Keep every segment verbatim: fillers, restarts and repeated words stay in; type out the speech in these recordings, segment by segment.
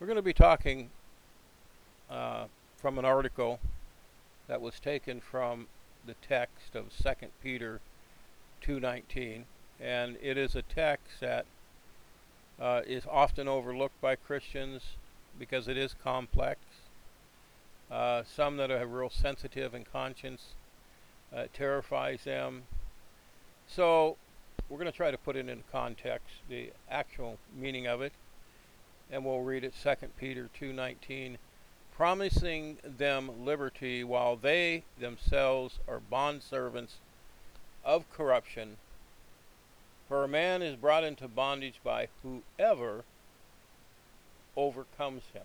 We're going to be talking uh, from an article that was taken from the text of Second Peter two nineteen, and it is a text that uh, is often overlooked by Christians because it is complex. Uh, some that are real sensitive in conscience, uh, it terrifies them. So we're going to try to put it into context, the actual meaning of it, and we'll read it. Second Peter two nineteen, promising them liberty while they themselves are bondservants of corruption. For a man is brought into bondage by whoever overcomes him.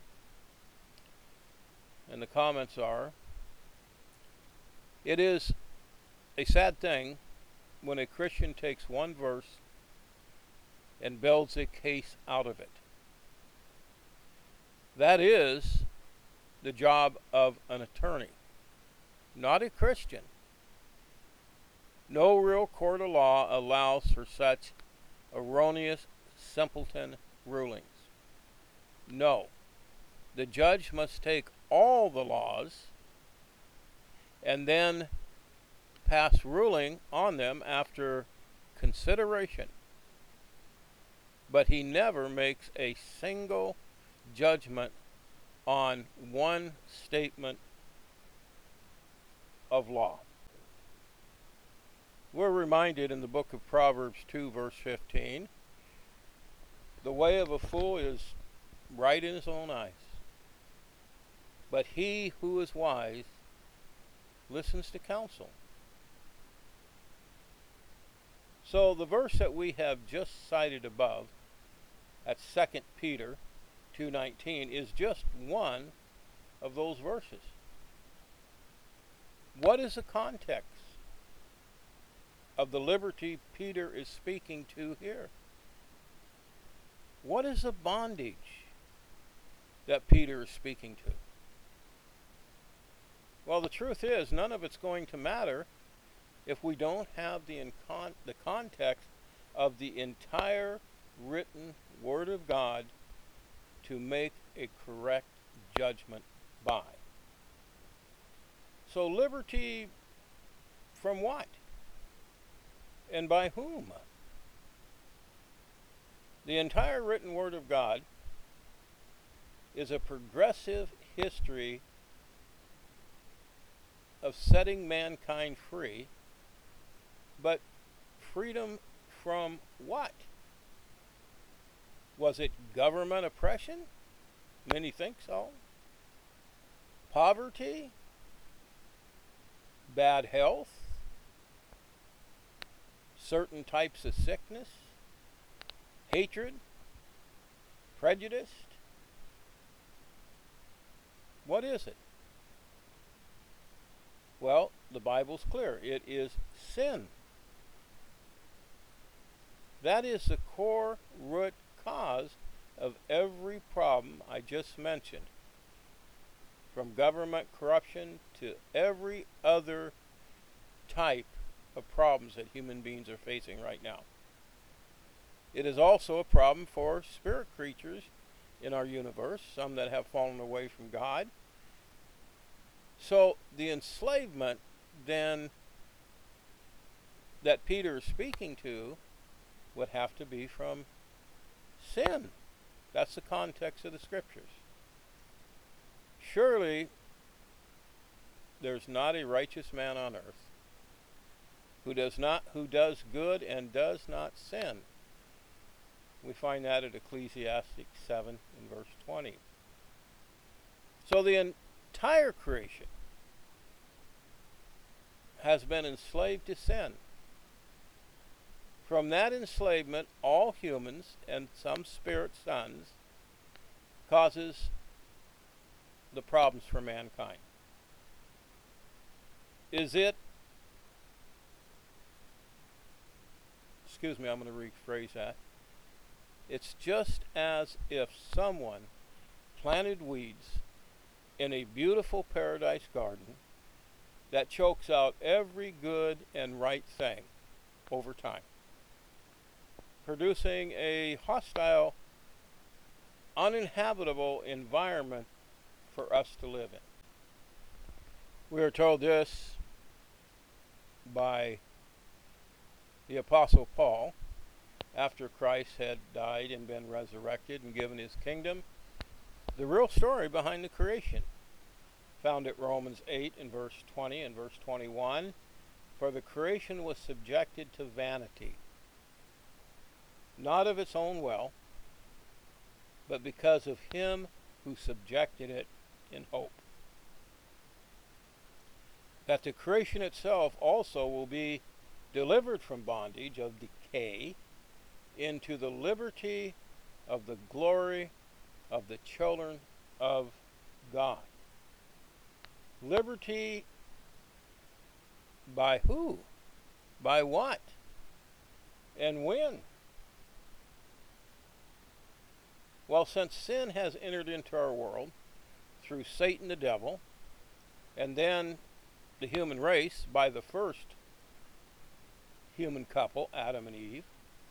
And the comments are, it is a sad thing when a Christian takes one verse and builds a case out of it. That is the job of an attorney, not a Christian. No real court of law allows for such erroneous, simpleton rulings. No, the judge must take all the laws and then pass ruling on them after consideration. But he never makes a single judgment on one statement of law. We're reminded in the book of Proverbs two verse fifteen, the way of a fool is right in his own eyes, but he who is wise listens to counsel. So the verse that we have just cited above at Second Peter two nineteen is just one of those verses. What is the context of the liberty Peter is speaking to here? What is the bondage that Peter is speaking to? Well, the truth is, none of it's going to matter if we don't have the, incon- the context of the entire written Word of God to make a correct judgment by. So liberty from what? And by whom? The entire written Word of God is a progressive history of setting mankind free, but freedom from what? Was it government oppression? Many think so. Poverty? Bad health? Certain types of sickness? Hatred? Prejudice? What is it? Well, the Bible's clear. It is sin. That is the core root cause of every problem I just mentioned, from government corruption to every other type of problems that human beings are facing right now. It is also a problem for spirit creatures in our universe, some that have fallen away from God. So the enslavement then that Peter is speaking to would have to be from sin. That's the context of the scriptures. Surely there's not a righteous man on earth who does not who does good and does not sin. We find that at Ecclesiastes seven and verse twenty. So the entire creation has been enslaved to sin. From that enslavement, all humans and some spirit sons causes the problems for mankind. Is it, excuse me, I'm going to rephrase that. It's just as if someone planted weeds in a beautiful paradise garden that chokes out every good and right thing over time, producing a hostile uninhabitable environment for us to live in. We are told this by the Apostle Paul after Christ had died and been resurrected and given his kingdom. The real story behind the creation, found at Romans eight in verse twenty and verse twenty-one. For the creation was subjected to vanity, not of its own will, but because of him who subjected it in hope, that the creation itself also will be delivered from bondage of decay into the liberty of the glory of the children of God. Liberty by who? By what? And when? Well, since sin has entered into our world through Satan the devil, and then the human race by the first human couple, Adam and Eve,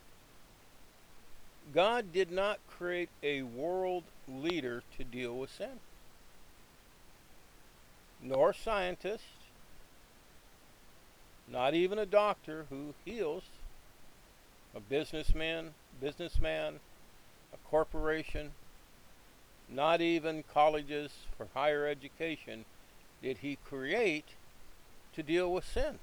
God did not create a world leader to deal with sin, nor scientists, not even a doctor who heals, a businessman, businessman, a corporation, not even colleges for higher education did he create to deal with sin.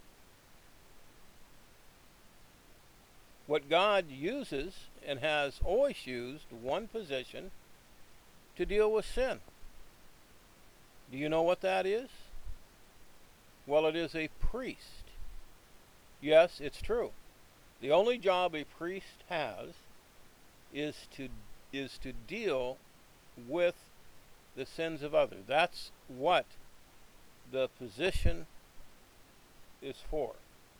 What God uses and has always used one position to deal with sin. Do you know what that is? Well, it is a priest. Yes, it's true. The only job a priest has is to is to deal with the sins of others. That's what the position is for.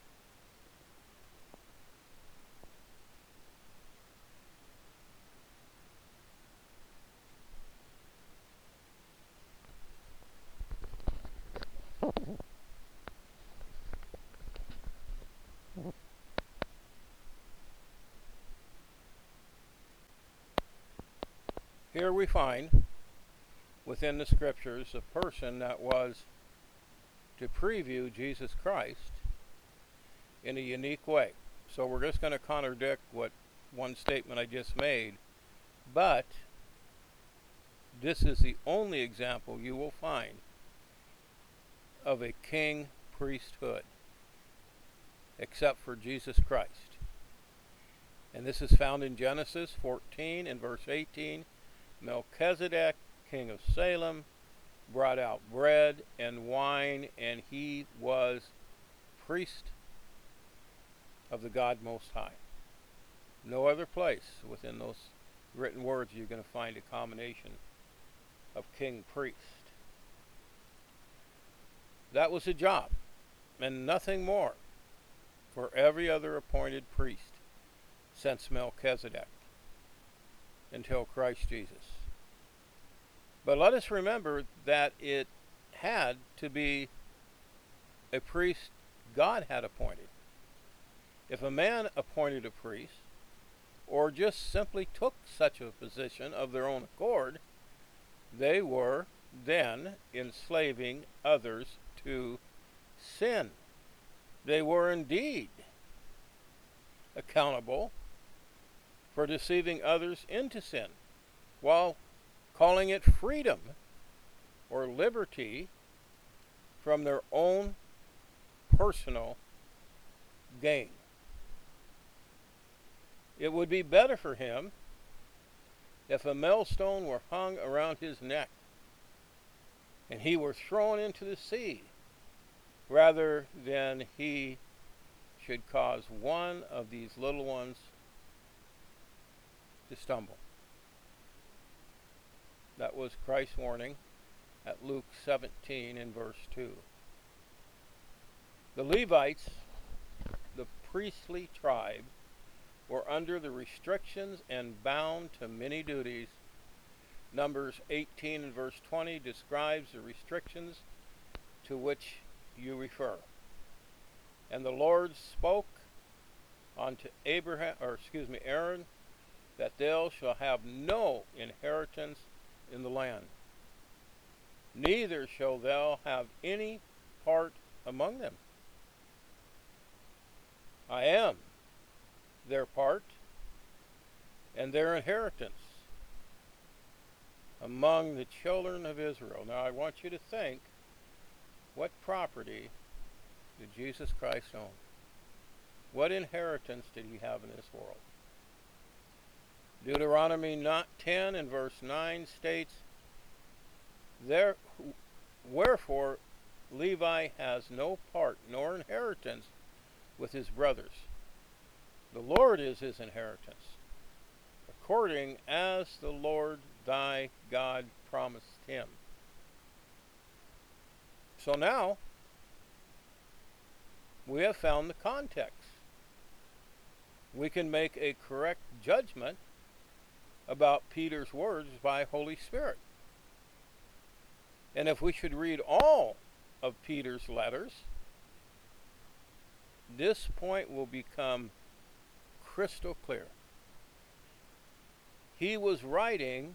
Here we find within the scriptures a person that was to preview Jesus Christ in a unique way. So we're just going to contradict what one statement I just made, but this is the only example you will find of a king priesthood except for Jesus Christ. And this is found in Genesis fourteen and verse eighteen. Melchizedek, king of Salem, brought out bread and wine, and he was priest of the God Most High. No other place within those written words you're going to find a combination of king priest. That was a job, and nothing more, for every other appointed priest since Melchizedek until Christ Jesus. But let us remember that it had to be a priest God had appointed. If a man appointed a priest, or just simply took such a position of their own accord, they were then enslaving others to sin. They were indeed accountable for deceiving others into sin, while calling it freedom or liberty from their own personal gain. It would be better for him if a millstone were hung around his neck and he were thrown into the sea, rather than he should cause one of these little ones to stumble. That was Christ's warning at Luke seventeen in verse two. The Levites, the priestly tribe, were under the restrictions and bound to many duties. Numbers eighteen and verse twenty describes the restrictions to which you refer. And the Lord spoke unto Abraham, or excuse me, Aaron, that they shall have no inheritance in the land, neither shall thou have any part among them. I am their part and their inheritance among the children of Israel. Now I want you to think, what property did Jesus Christ own? What inheritance did he have in this world? Deuteronomy ten and verse nine states, There, wherefore Levi has no part nor inheritance with his brothers. The Lord is his inheritance, according as the Lord thy God promised him. So now, we have found the context. We can make a correct judgment about Peter's words by Holy Spirit. And if we should read all of Peter's letters, this point will become crystal clear. He was writing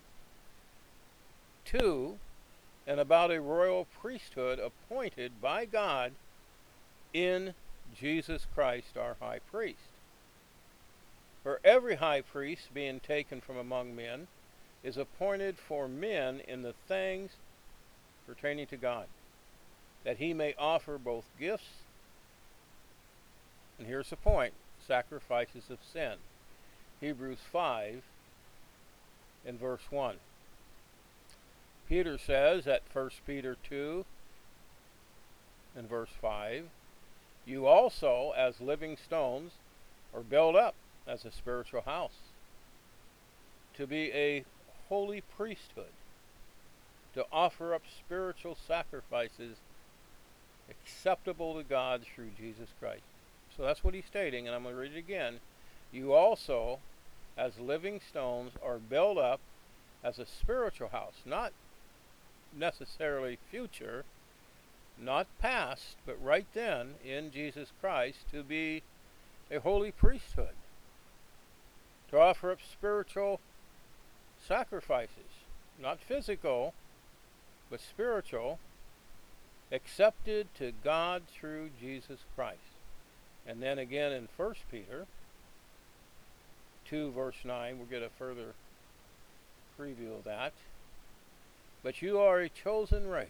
to and about a royal priesthood appointed by God in Jesus Christ our high priest. For every high priest, being taken from among men, is appointed for men in the things pertaining to God, that he may offer both gifts, and here's the point, sacrifices of sin. Hebrews five in verse one. Peter says at First Peter two in verse five, you also, as living stones, are built up as a spiritual house, to be a holy priesthood, to offer up spiritual sacrifices acceptable to God through Jesus Christ. So that's what he's stating, and I'm going to read it again. You also, as living stones, are built up as a spiritual house, not necessarily future, not past, but right then in Jesus Christ, to be a holy priesthood, to offer up spiritual sacrifices, not physical, but spiritual, accepted to God through Jesus Christ. And then again in First Peter two verse nine, we'll get a further preview of that. But you are a chosen race,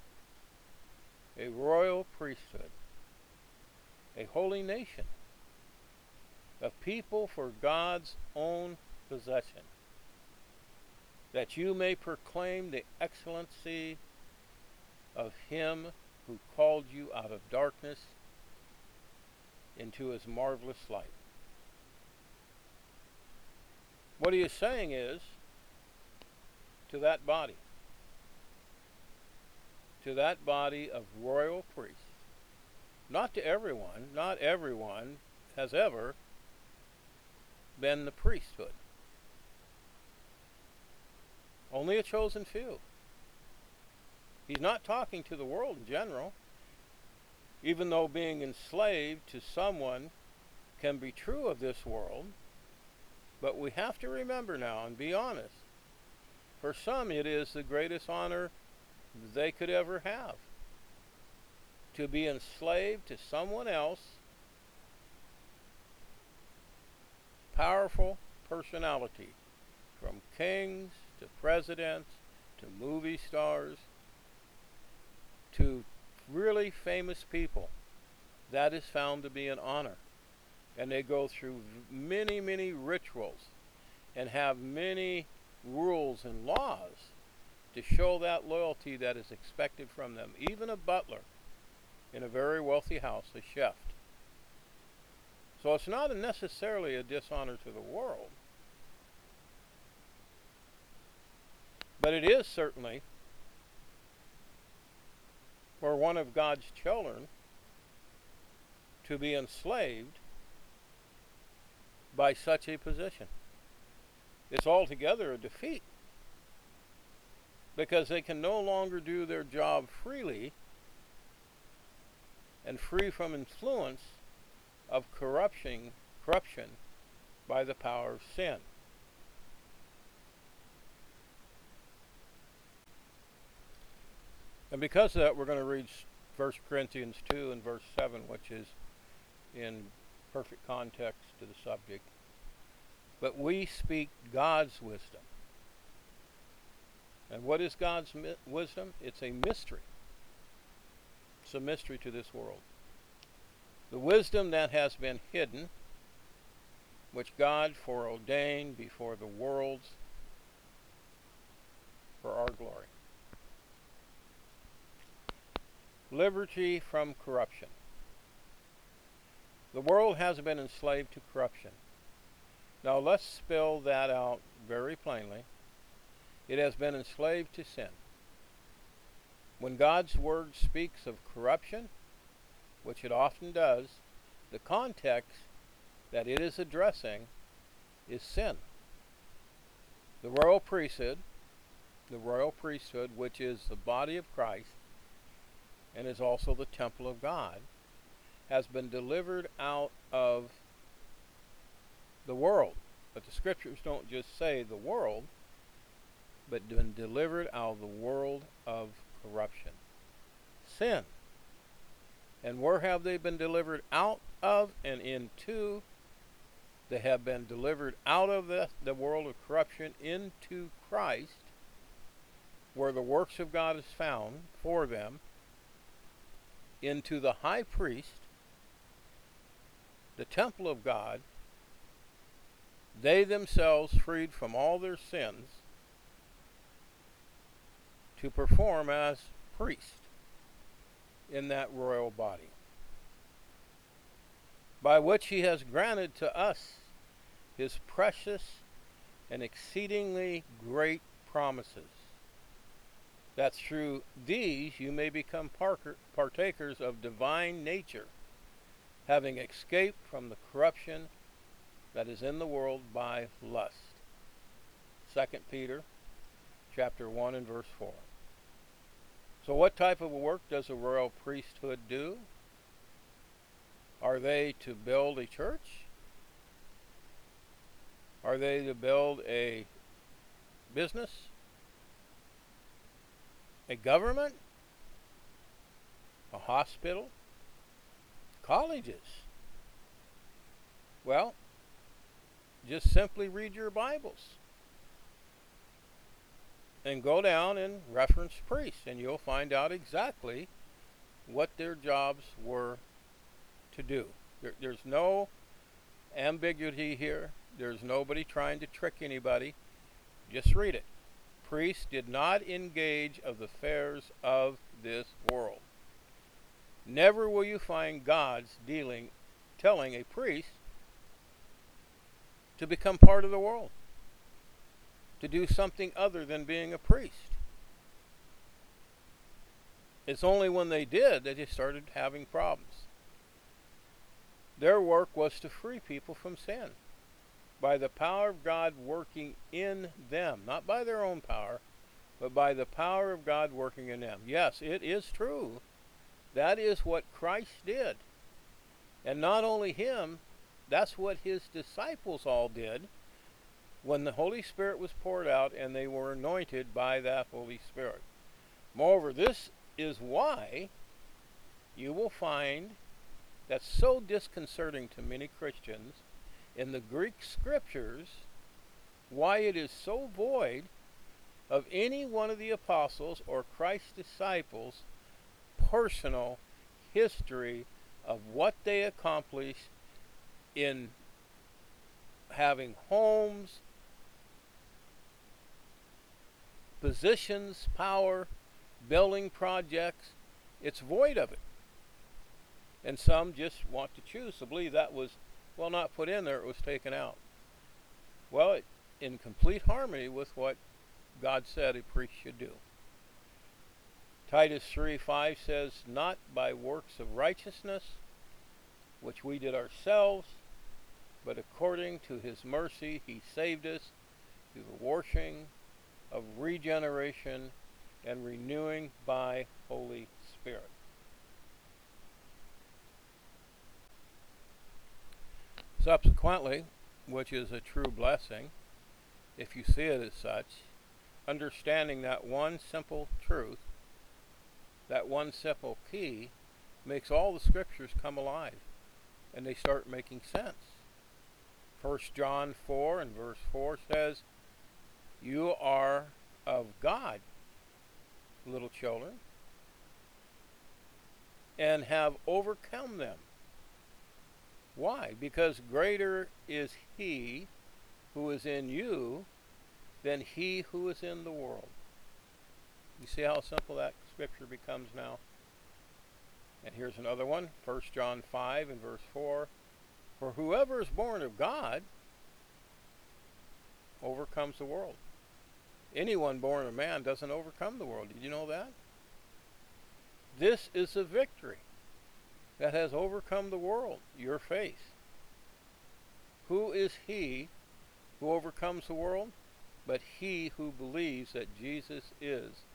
a royal priesthood, a holy nation, a people for God's own possession, that you may proclaim the excellency of him who called you out of darkness into his marvelous light. What he is saying is, to that body, to that body of royal priests, not to everyone, not everyone has ever been the priesthood. Only a chosen few. He's not talking to the world in general, even though being enslaved to someone can be true of this world. But we have to remember now and be honest. For some, it is the greatest honor they could ever have, to be enslaved to someone else, powerful personality, from kings to presidents to movie stars to really famous people. That is found to be an honor. And they go through many, many rituals and have many rules and laws to show that loyalty that is expected from them. Even a butler in a very wealthy house, a chef. So it's not necessarily a dishonor to the world, but it is certainly for one of God's children to be enslaved by such a position. It's altogether a defeat, because they can no longer do their job freely and free from influence of corruption, corruption by the power of sin. And because of that, we're going to read First Corinthians two and verse seven, which is in perfect context to the subject. But we speak God's wisdom. And what is God's mi- wisdom? It's a mystery. It's a mystery to this world. The wisdom that has been hidden, which God foreordained before the worlds for our glory. Liberty from corruption. The world has been enslaved to corruption. Now let's spell that out very plainly. It has been enslaved to sin. When God's word speaks of corruption, which it often does, the context that it is addressing is sin. The royal priesthood, the royal priesthood, which is the body of Christ and is also the temple of God, has been delivered out of the world. But the scriptures don't just say the world, but been delivered out of the world of corruption. Sin. And where have they been delivered out of and into? They have been delivered out of the, the world of corruption into Christ, where the works of God is found for them, into the high priest, the temple of God, they themselves freed from all their sins to perform as priest in that royal body, by which he has granted to us his precious and exceedingly great promises, that through these you may become parker, partakers of divine nature, having escaped from the corruption that is in the world by lust. Second Peter chapter one and verse four. So what type of work does a royal priesthood do? Are they to build a church? Are they to build a business? A government? A hospital? Colleges? Well, just simply read your Bibles and go down and reference priests, and you'll find out exactly what their jobs were to do. There, there's no ambiguity here. There's nobody trying to trick anybody. Just read it. Priests did not engage of the affairs of this world. Never will you find God's dealing, telling a priest to become part of the world, to do something other than being a priest. It's only when they did that they started having problems. Their work was to free people from sin by the power of God working in them, not by their own power, but by the power of God working in them. Yes, it is true. That is what Christ did. And not only him, that's what his disciples all did when the Holy Spirit was poured out and they were anointed by that Holy Spirit. Moreover, this is why you will find that's so disconcerting to many Christians in the Greek scriptures, why it is so void of any one of the apostles or Christ's disciples' personal history of what they accomplished in having homes, positions, power, building projects. It's void of it. And some just want to choose to believe that was, well, not put in there, it was taken out. Well, it, in complete harmony with what God said a priest should do. Titus three five says, not by works of righteousness, which we did ourselves, but according to his mercy he saved us through the washing of regeneration and renewing by Holy Spirit. Subsequently, which is a true blessing, if you see it as such, understanding that one simple truth, that one simple key makes all the scriptures come alive, and they start making sense. First John four and verse four says, "You are of God, little children, and have overcome them." Why? Because greater is he who is in you than he who is in the world. You see how simple that scripture becomes now? And here's another one, First John five and verse four. "For whoever is born of God overcomes the world." Anyone born of man doesn't overcome the world. Did you know that? This is the victory that has overcome the world, your faith. Who is he who overcomes the world? But he who believes that Jesus is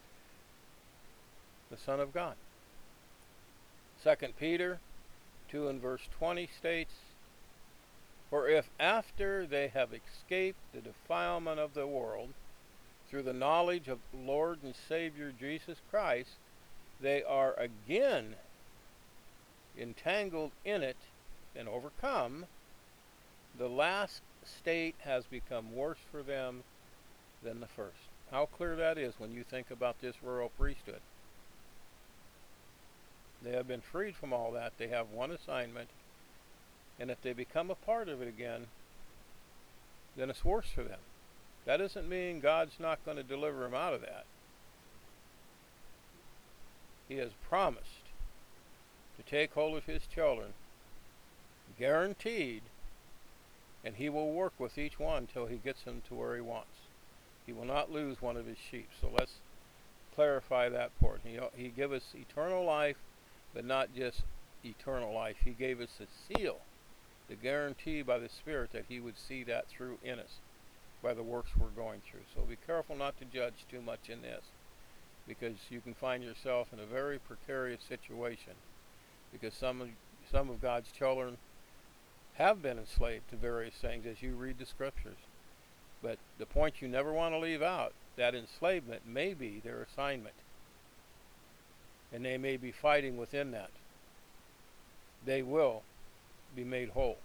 the Son of God. Second Peter two and verse twenty states, "For if after they have escaped the defilement of the world, through the knowledge of the Lord and Savior Jesus Christ, they are again entangled in it and overcome, the last state has become worse for them than the first." How clear that is when you think about this royal priesthood. They have been freed from all that. They have one assignment, and if they become a part of it again, then it's worse for them. That doesn't mean God's not going to deliver them out of that. He has promised to take hold of his children, guaranteed, and he will work with each one till he gets them to where he wants. He will not lose one of his sheep. So let's clarify that part. He, he gave us eternal life, but not just eternal life. He gave us a seal, the guarantee by the Spirit that he would see that through in us by the works we're going through. So be careful not to judge too much in this, because you can find yourself in a very precarious situation, because some of, some of God's children have been enslaved to various things as you read the scriptures. But the point you never want to leave out, that enslavement may be their assignment, and they may be fighting within that. They will be made whole.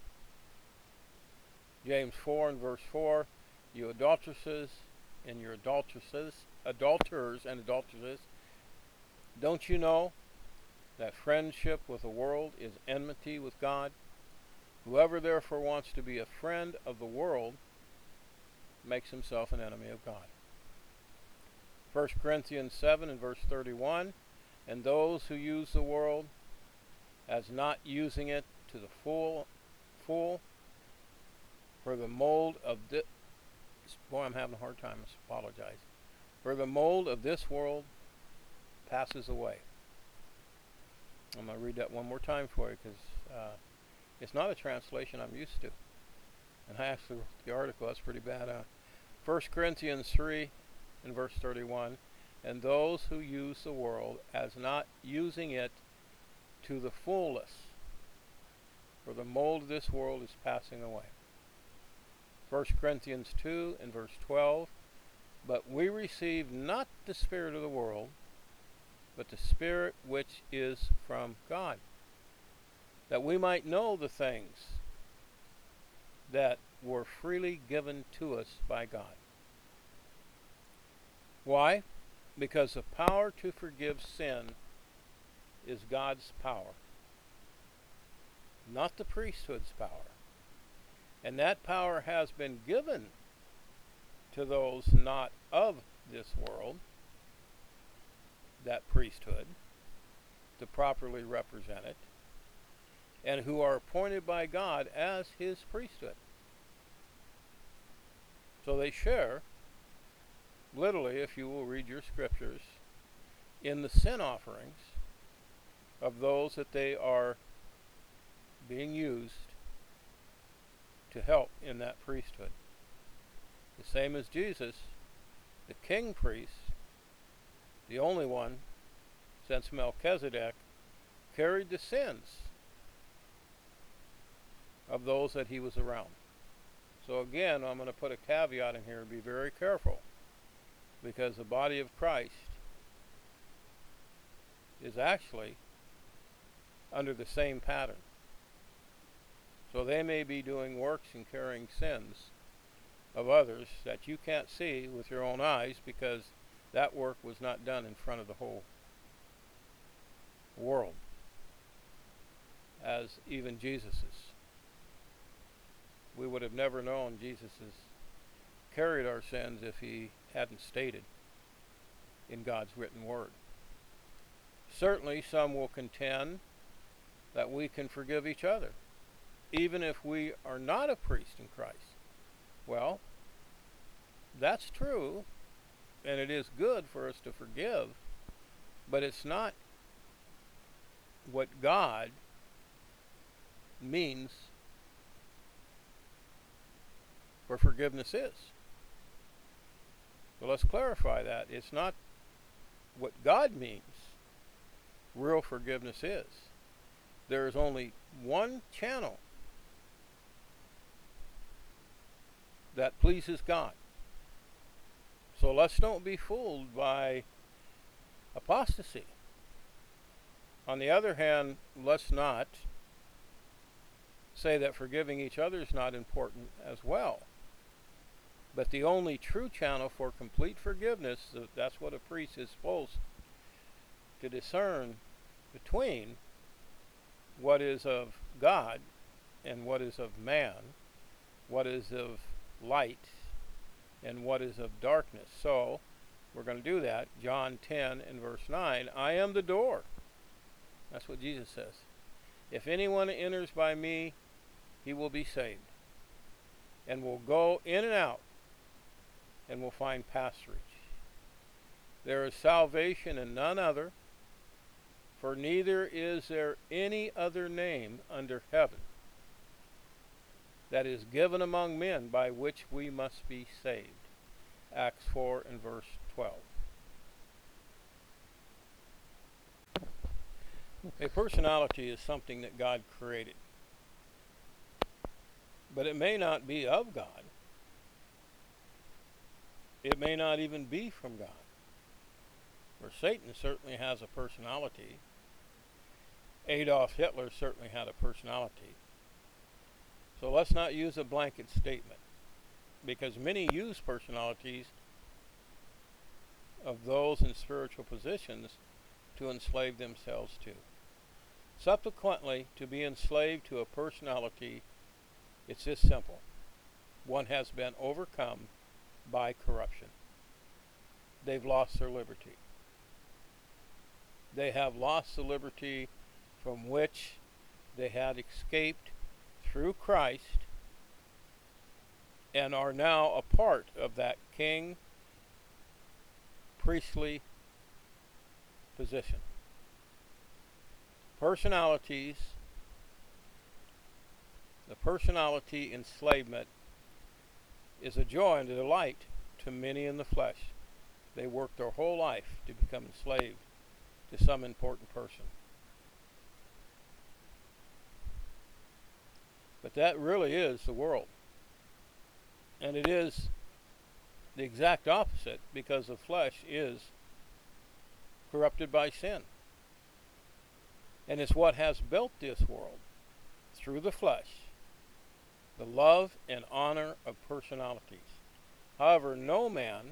James four and verse four, "You adulteresses and your adulteresses, adulterers and adulteresses, don't you know that friendship with the world is enmity with God? Whoever therefore wants to be a friend of the world makes himself an enemy of God." First Corinthians seven and verse thirty-one, "And those who use the world as not using it to the full, full, for the mold of this," boy, I'm having a hard time, I apologize. "For the mold of this world passes away." I'm going to read that one more time for you, because uh, it's not a translation I'm used to. And I actually wrote the article. That's pretty bad. Uh, First Corinthians three and verse thirty-one, "And those who use the world as not using it to the fullness, for the mold of this world is passing away." First Corinthians two and verse twelve, "But we receive not the spirit of the world, but the Spirit which is from God, that we might know the things that were freely given to us by God." Why? Because the power to forgive sin is God's power, not the priesthood's power. And that power has been given to those not of this world, that priesthood, to properly represent it, and who are appointed by God as his priesthood. So they share, literally, if you will read your scriptures, in the sin offerings of those that they are being used to help in that priesthood. The same as Jesus, the king priest, the only one since Melchizedek, carried the sins of those that he was around. So again, I'm going to put a caveat in here, be very careful, because the body of Christ is actually under the same pattern. So they may be doing works and carrying sins of others that you can't see with your own eyes, because that work was not done in front of the whole world, as even Jesus's. We would have never known Jesus has carried our sins if he hadn't stated in God's written word. Certainly some will contend that we can forgive each other, even if we are not a priest in Christ. Well, that's true, and it is good for us to forgive, but it's not what God means for forgiveness is. So let's clarify that. It's not what God means real forgiveness is. There is only one channel that pleases God. So let's don't be fooled by apostasy. On the other hand, let's not say that forgiving each other is not important as well. But the only true channel for complete forgiveness, that's what a priest is supposed to discern between what is of God and what is of man, what is of light and what is of darkness. So we're going to do that. John ten and verse nine, I am the door. That's what Jesus says. If anyone enters by me, he will be saved, and will go in and out, and will find pasturage. There is salvation in none other, for neither is there any other name under heaven that is given among men by which we must be saved. Acts four and verse twelve. A personality is something that God created, but it may not be of God. It may not even be from God. Where Satan certainly has a personality. Adolf Hitler certainly had a personality. So let's not use a blanket statement, because many use personalities of those in spiritual positions to enslave themselves to. Subsequently, to be enslaved to a personality, it's this simple. One has been overcome by corruption. They've lost their liberty. They have lost the liberty from which they had escaped through Christ, and are now a part of that king priestly position. Personalities, the personality enslavement is a joy and a delight to many in the flesh. They work their whole life to become enslaved to some important person. But that really is the world. And it is the exact opposite, because the flesh is corrupted by sin. And it's what has built this world through the flesh, the love and honor of personalities. However, no man,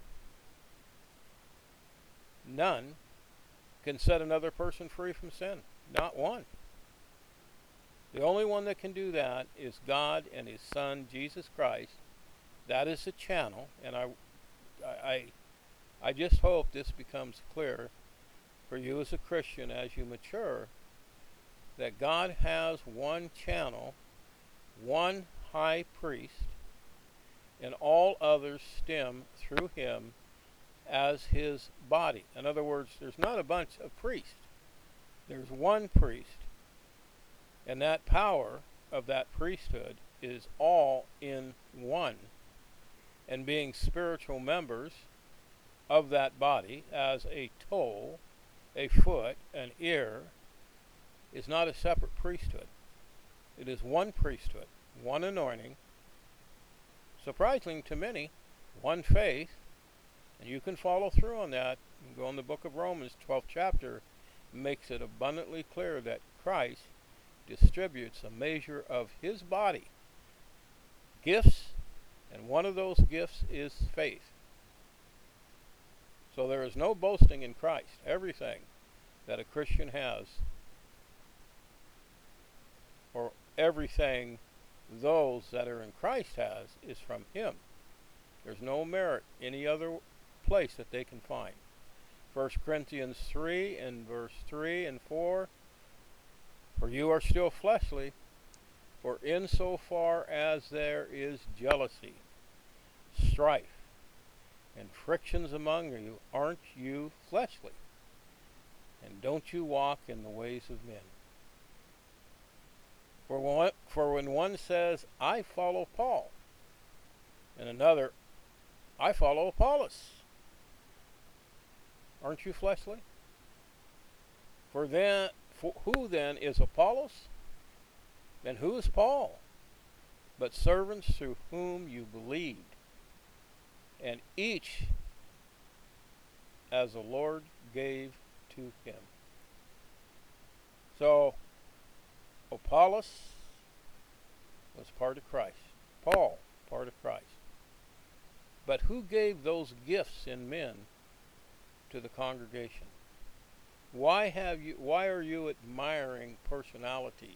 none, can set another person free from sin. Not one. The only one that can do that is God and His Son, Jesus Christ. That is the channel, and I, I, I just hope this becomes clear for you as a Christian as you mature, that God has one channel, one high priest, and all others stem through Him as His body. In other words, there's not a bunch of priests. There's one priest. And that power of that priesthood is all in one. And being spiritual members of that body, as a toe, a foot, an ear, is not a separate priesthood. It is one priesthood, one anointing, surprising to many, one faith, and you can follow through on that. You can go in the book of Romans, twelfth chapter, makes it abundantly clear that Christ distributes a measure of his body, gifts, and one of those gifts is faith. So there is no boasting in Christ. Everything that a Christian has, or everything those that are in Christ has, is from him. There's no merit any other place that they can find. First Corinthians three and verse three and four, for you are still fleshly, for insofar as there is jealousy, strife, and frictions among you, aren't you fleshly? And don't you walk in the ways of men? For one, for when one says, I follow Paul, and another, I follow Apollos, aren't you fleshly? For then, for who then is Apollos? And who is Paul? But servants through whom you believed, and each as the Lord gave to him. So, Apollos was part of Christ. Paul, part of Christ. But who gave those gifts in men to the congregation? Why have you why are you admiring personalities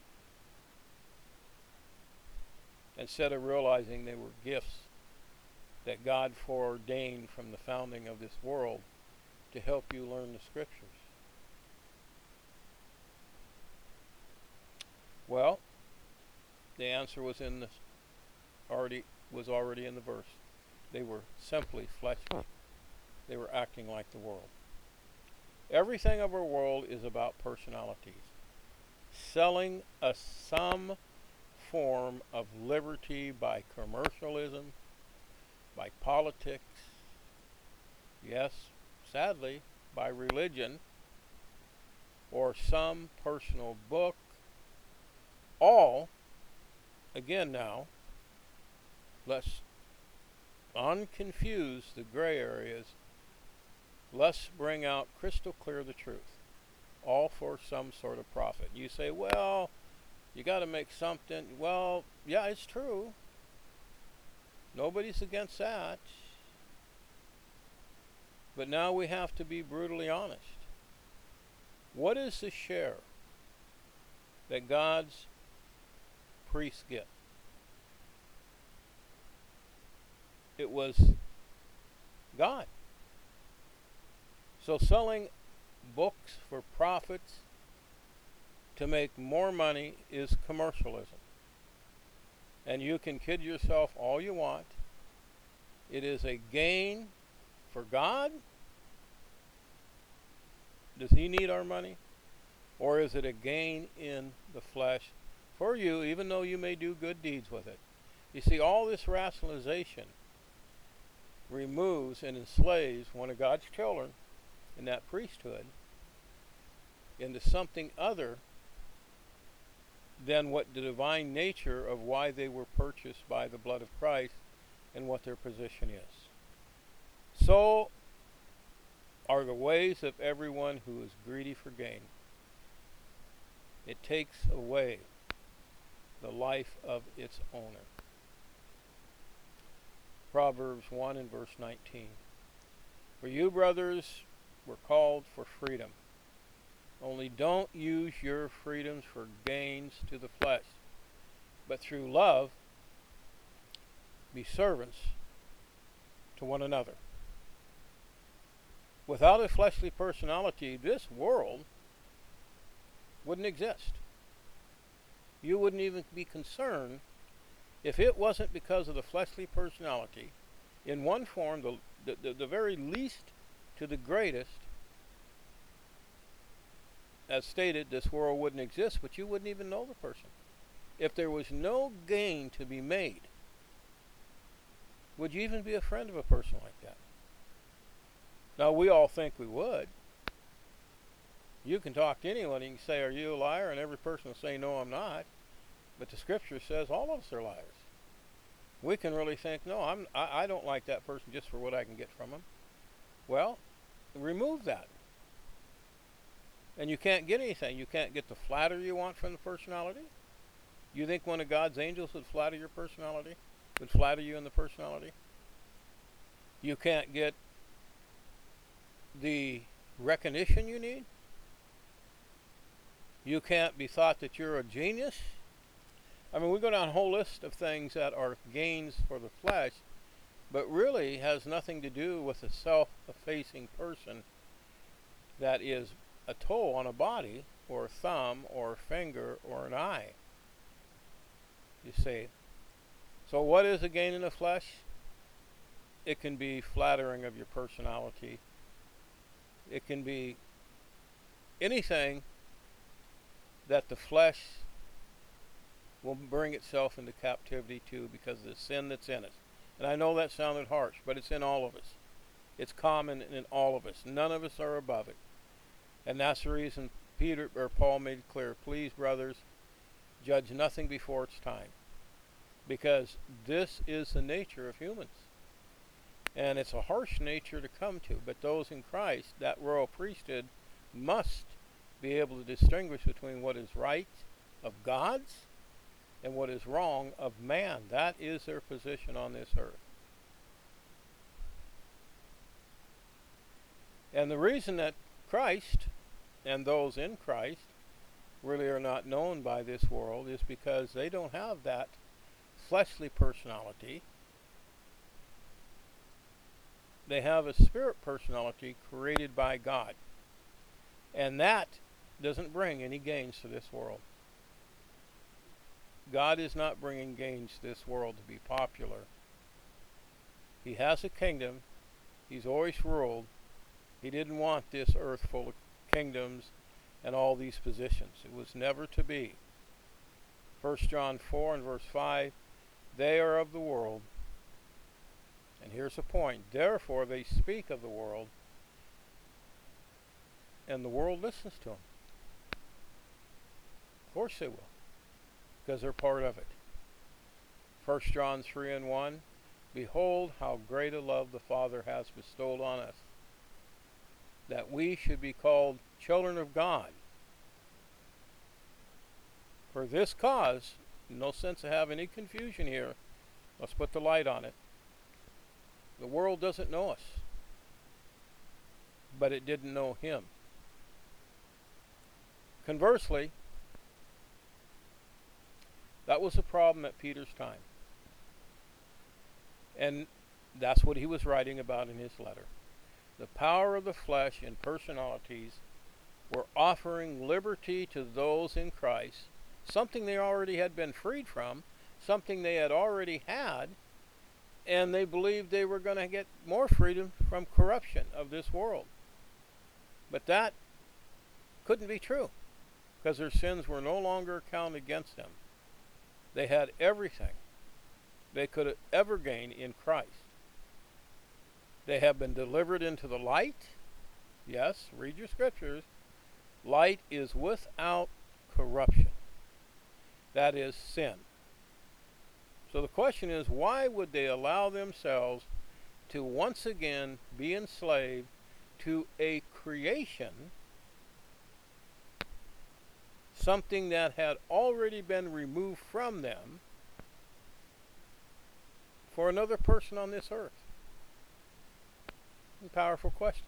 instead of realizing they were gifts that God foreordained from the founding of this world to help you learn the scriptures? Well, the answer was in the already was already in the verse. They were simply fleshly. They were acting like the world. Everything of our world is about personalities, selling us some form of liberty by commercialism, by politics, yes, sadly, by religion, or some personal book, all, again now, let's unconfuse the gray areas. Let's bring out crystal clear the truth, all for some sort of profit. You say, well, you got to make something. Well, yeah, it's true. Nobody's against that. But now we have to be brutally honest. What is the share that God's priests get? It was God. So selling books for profits to make more money is commercialism. And you can kid yourself all you want. It is a gain for God. Does he need our money? Or is it a gain in the flesh for you, even though you may do good deeds with it? You see, all this rationalization removes and enslaves one of God's children in that priesthood into something other than what the divine nature of why they were purchased by the blood of Christ and what their position is. So are the ways of everyone who is greedy for gain. It takes away the life of its owner. Proverbs one and verse nineteen. For you, brothers, were called for freedom. Only don't use your freedoms for gains to the flesh, but through love be servants to one another. Without a fleshly personality, this world wouldn't exist. You wouldn't even be concerned if it wasn't because of the fleshly personality. In one form, the, the, the very least to the greatest, as stated, this world wouldn't exist, but you wouldn't even know the person. If there was no gain to be made, would you even be a friend of a person like that? Now, we all think we would. You can talk to anyone, you can say, are you a liar? And every person will say, no, I'm not. But the scripture says all of us are liars. We can really think, no, I'm, I, I don't like that person just for what I can get from them. Well, remove that. And you can't get anything. You can't get the flatter you want from the personality. You think one of God's angels would flatter your personality? Would flatter you in the personality? You can't get the recognition you need. You can't be thought that you're a genius. I mean, we go down a whole list of things that are gains for the flesh, but really has nothing to do with a self-effacing person that is a toe on a body, or a thumb, or a finger, or an eye. You see. So what is a gain in the flesh? It can be flattering of your personality. It can be anything that the flesh will bring itself into captivity to because of the sin that's in it. And I know that sounded harsh, but it's in all of us. It's common in all of us. None of us are above it. And that's the reason Peter or Paul made it clear, please, brothers, judge nothing before it's time. Because this is the nature of humans. And it's a harsh nature to come to. But those in Christ, that royal priesthood, must be able to distinguish between what is right of God's and what is wrong of man. That is their position on this earth. And the reason that Christ and those in Christ really are not known by this world is because they don't have that fleshly personality. They have a spirit personality created by God. And that doesn't bring any gains to this world. God is not bringing gains to this world to be popular. He has a kingdom. He's always ruled. He didn't want this earth full of kingdoms and all these positions. It was never to be. First John four and verse five, they are of the world. And here's the point. Therefore they speak of the world, and the world listens to them. Of course they will, because they're part of it. First John three and one, behold how great a love the Father has bestowed on us, that we should be called children of God. For this cause, no sense of having any confusion here, let's put the light on it. The world doesn't know us, but it didn't know him. Conversely, that was a problem at Peter's time. And that's what he was writing about in his letter. The power of the flesh and personalities were offering liberty to those in Christ, something they already had been freed from, something they had already had, and they believed they were going to get more freedom from corruption of this world. But that couldn't be true, because their sins were no longer counted against them. They had everything they could ever gain in Christ. They have been delivered into the light. Yes, read your scriptures. Light is without corruption. That is sin. So the question is, why would they allow themselves to once again be enslaved to a creation, something that had already been removed from them, for another person on this earth? Powerful questions.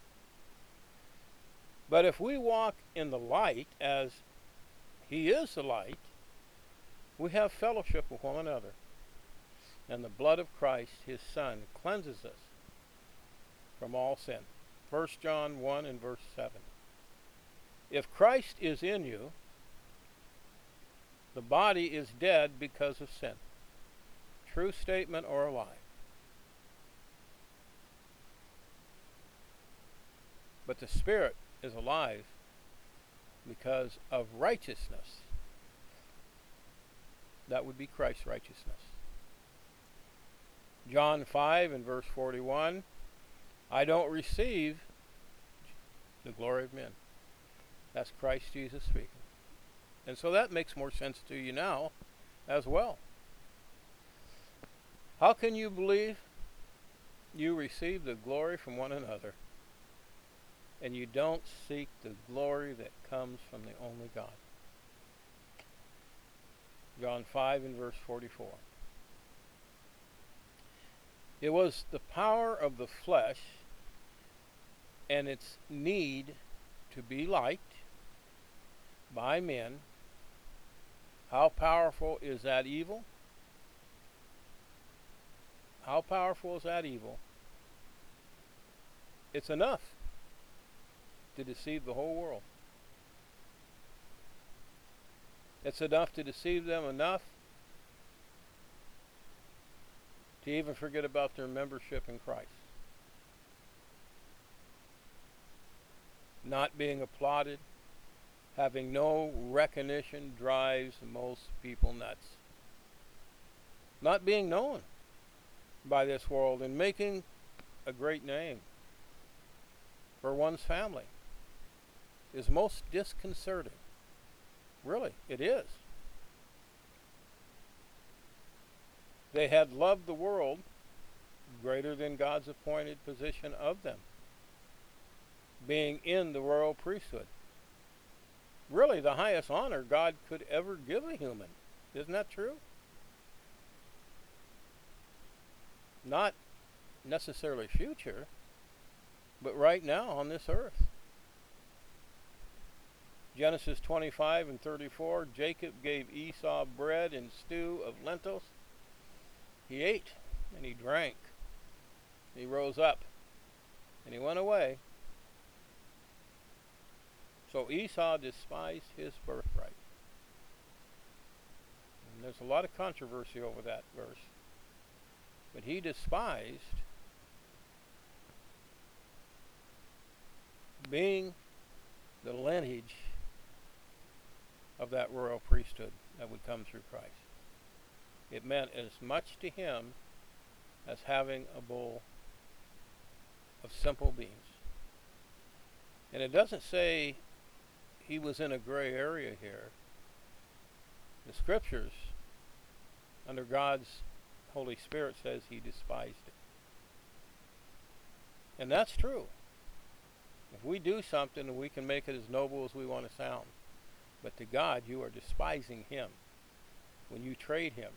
But if we walk in the light as he is the light, we have fellowship with one another. And the blood of Christ, his Son, cleanses us from all sin. First John one and verse seven. If Christ is in you, the body is dead because of sin. True statement or a lie? But the spirit is alive because of righteousness. That would be Christ's righteousness. John five and verse forty-one, I don't receive the glory of men. That's Christ Jesus speaking. And so that makes more sense to you now as well. How can you believe you receive the glory from one another and you don't seek the glory that comes from the only God. John five and verse forty-four. It was the power of the flesh and its need to be liked by men. How powerful is that evil? How powerful is that evil? It's enough to deceive the whole world. It's enough to deceive them enough to even forget about their membership in Christ. Not being applauded, having no recognition drives most people nuts. Not being known by this world and making a great name for one's family is most disconcerting. Really, it is. They had loved the world greater than God's appointed position of them, being in the royal priesthood. Really, the highest honor God could ever give a human. Isn't that true? Not necessarily future, but right now on this earth. Genesis twenty-five and thirty-four, Jacob gave Esau bread and stew of lentils. He ate and he drank. He rose up and he went away. So Esau despised his birthright. And there's a lot of controversy over that verse. But he despised being the lineage of that royal priesthood that would come through Christ. It meant as much to him as having a bowl of simple beans. And it doesn't say he was in a gray area here. The scriptures, under God's Holy Spirit, says he despised it. And that's true. If we do something, we can make it as noble as we want to sound. But to God, you are despising him when you trade him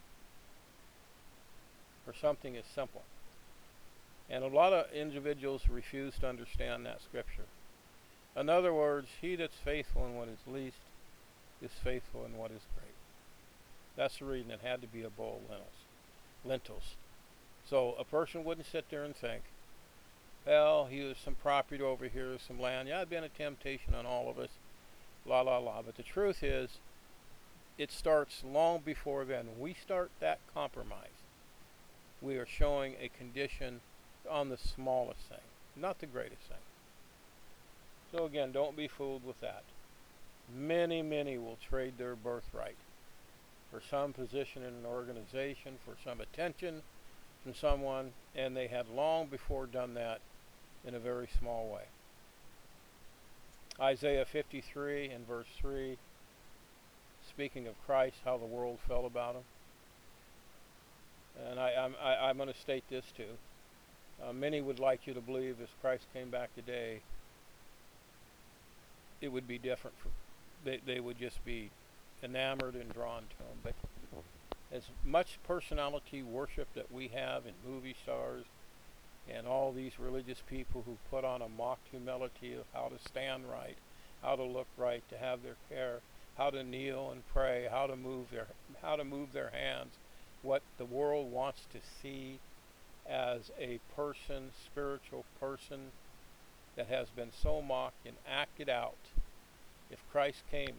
for something as simple. And a lot of individuals refuse to understand that scripture. In other words, he that's faithful in what is least is faithful in what is great. That's the reason it had to be a bowl of lentils. lentils. So a person wouldn't sit there and think, well, here's some property over here, some land. Yeah, it'd been a temptation on all of us. La, la, la. But the truth is, it starts long before then. When we start that compromise, we are showing a condition on the smallest thing, not the greatest thing. So again, don't be fooled with that. Many, many will trade their birthright for some position in an organization, for some attention from someone, and they had long before done that in a very small way. Isaiah fifty-three and verse three, speaking of Christ, how the world felt about him. And I, I'm, I, I'm going to state this too. Uh, many would like you to believe if Christ came back today, it would be different. For, they, they would just be enamored and drawn to him. But as much personality worship that we have in movie stars and all these religious people who put on a mock humility of how to stand right, how to look right, to have their care, how to kneel and pray, how to move their how to move their hands, what the world wants to see as a person, spiritual person that has been so mocked and acted out. If Christ came,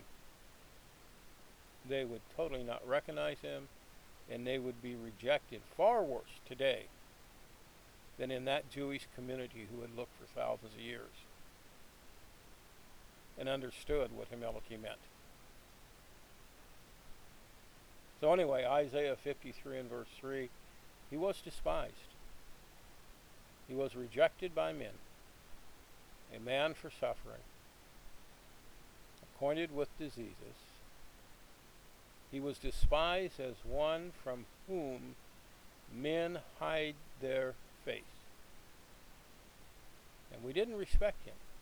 they would totally not recognize him, and they would be rejected far worse today than in that Jewish community who had looked for thousands of years and understood what humility meant. So anyway, Isaiah fifty-three and verse three, he was despised. He was rejected by men, a man for suffering, acquainted with diseases. He was despised as one from whom men hide their face. And we didn't respect him.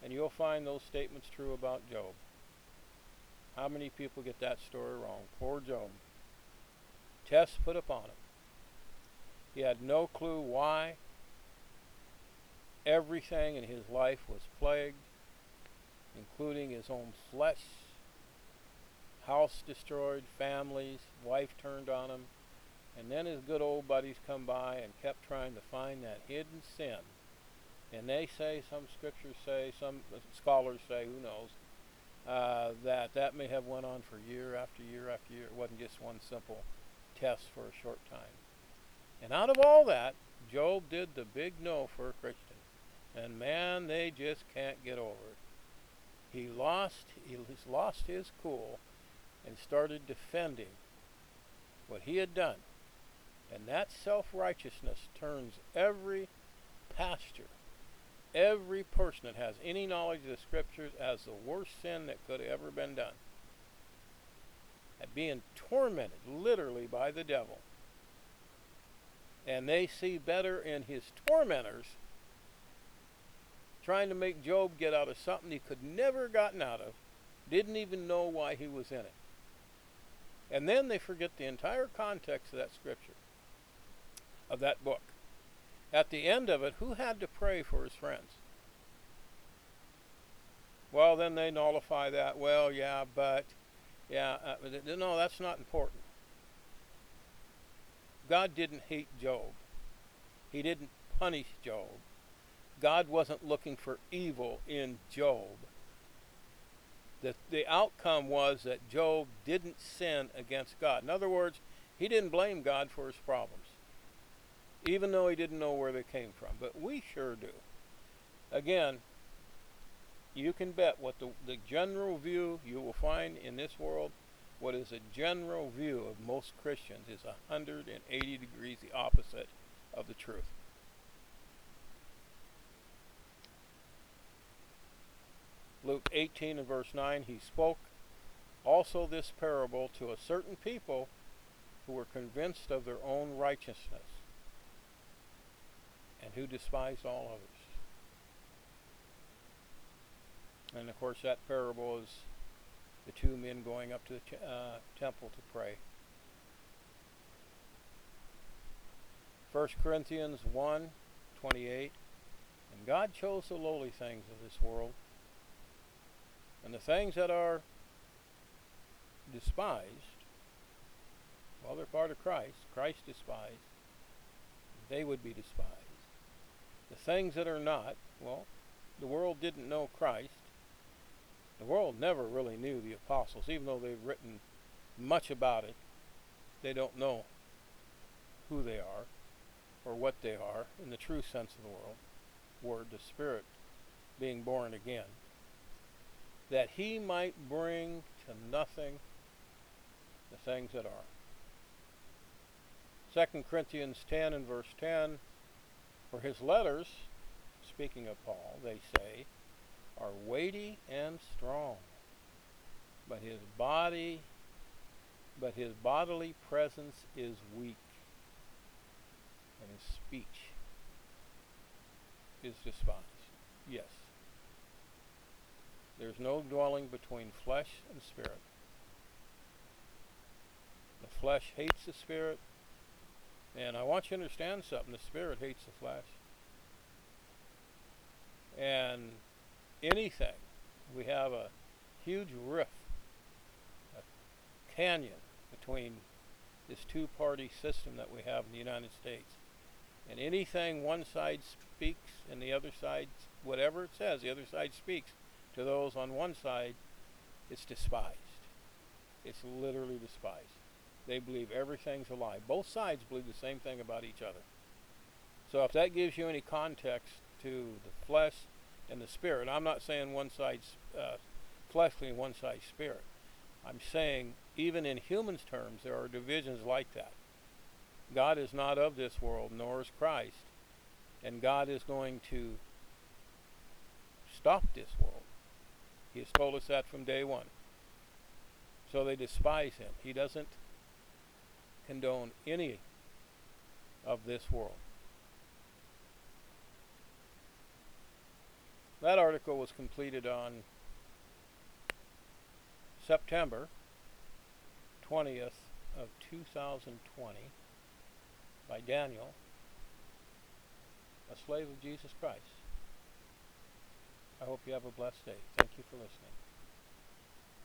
And you'll find those statements true about Job. How many people get that story wrong? Poor Job. Tests put upon him. He had no clue why. Everything in his life was plagued, including his own flesh. House destroyed, families, wife turned on him. And then his good old buddies come by and kept trying to find that hidden sin. And they say, some scriptures say, some scholars say, who knows, uh, that that may have went on for year after year after year. It wasn't just one simple test for a short time. And out of all that, Job did the big no for a Christian. And man, they just can't get over it. He lost, he lost his cool and started defending what he had done. And that self-righteousness turns every pastor, every person that has any knowledge of the scriptures, as the worst sin that could have ever been done. At being tormented literally by the devil. And they see better in his tormentors trying to make Job get out of something he could never have gotten out of, didn't even know why he was in it. And then they forget the entire context of that scripture, of that book. At the end of it, who had to pray for his friends? Well, then they nullify that. Well, yeah, but, yeah, uh, no, that's not important. God didn't hate Job. He didn't punish Job. God wasn't looking for evil in Job. The, the outcome was that Job didn't sin against God. In other words, he didn't blame God for his problems, even though he didn't know where they came from. But we sure do. Again, you can bet what the, the general view you will find in this world, what is a general view of most Christians, is one hundred eighty degrees the opposite of the truth. Luke eighteen and verse nine, he spoke also this parable to a certain people who were convinced of their own righteousness and who despised all others. And of course that parable is the two men going up to the ch- uh, temple to pray. First Corinthians one twenty-eight, and God chose the lowly things of this world, and the things that are despised, well, they're part of Christ. Christ despised. They would be despised. The things that are not, well, the world didn't know Christ. The world never really knew the apostles, even though they've written much about it. They don't know who they are or what they are in the true sense of the world, word, the Spirit being born again, that he might bring to nothing the things that are. Second Corinthians ten and verse ten, for his letters, speaking of Paul, they say, are weighty and strong, but his body, but his bodily presence is weak, and his speech is despised. Yes. There's no dwelling between flesh and spirit. The flesh hates the spirit, and I want you to understand something. The spirit hates the flesh. And anything, we have a huge rift, a canyon between this two-party system that we have in the United States. And anything one side speaks and the other side, whatever it says, the other side speaks to those on one side, it's despised. It's literally despised. They believe everything's a lie. Both sides believe the same thing about each other. So if that gives you any context to the flesh and the spirit, I'm not saying one side's uh, fleshly and one side's spirit. I'm saying even in humans' terms, there are divisions like that. God is not of this world, nor is Christ. And God is going to stop this world. He has told us that from day one. So they despise him. He doesn't condone any of this world. That article was completed on September twentieth of two thousand twenty by Daniel, a slave of Jesus Christ. I hope you have a blessed day. Thank you for listening.